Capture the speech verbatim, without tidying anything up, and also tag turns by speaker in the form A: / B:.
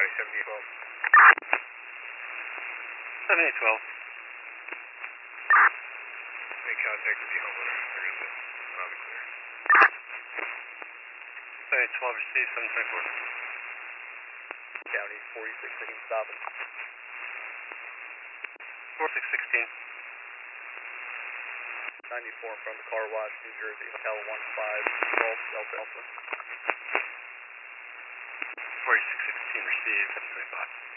A: Sorry, seventy twelve.
B: seventy twelve.
A: Make contact with the homeowner. There is a loud and clear.
B: seventy twelve received, seven twenty-four.
A: County forty-six, taking stopping.
B: forty-six sixteen.
A: ninety-four in front of the car wash, New Jersey, Hotel one five, twelve, Delta Alpha.
B: forty-six sixteen received, seven twenty-five.